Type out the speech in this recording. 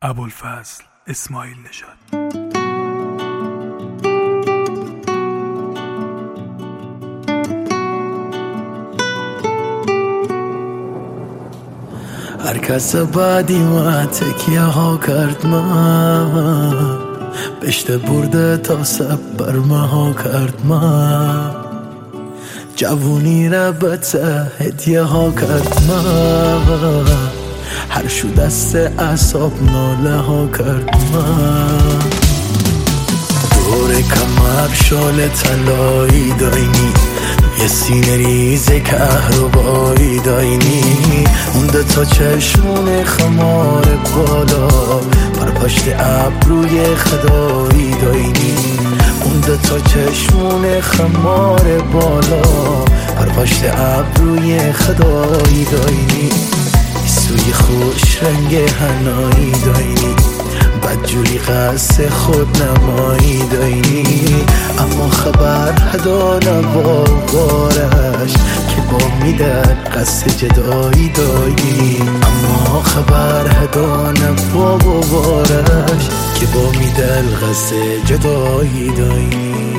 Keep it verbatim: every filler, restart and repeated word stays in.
ابوالفضل اسماعیل نژاد. هر کس بعدی ما تکیه ها کرد، من بشته برده تا سب بر ما کرد، من جوونی را بته هدیه ها کرد، من هر شو دست اعصاب ناله ها کرد، من دور کمر شال طلایی داینی، یه سینه ریز کهربایی داینی، مونده تا چشمون خمار بالا بر پشت ابروی خدایی داینی، مونده تا چشمون خمار بالا بر پشت ابروی خدایی داینی، سوی خوش رنگ هنایی داینی، بدجوری قصد خود نمایی داینی، اما خبر هدانه با بارش که با میدن قصد جدایی داینی، اما خبر هدانه با بارش که با میدن قصد جدایی داینی.